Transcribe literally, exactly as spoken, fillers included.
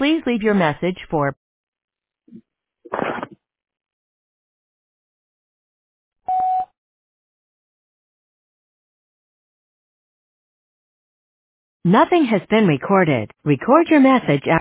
Please leave your message for nothing has been recorded. Record your message after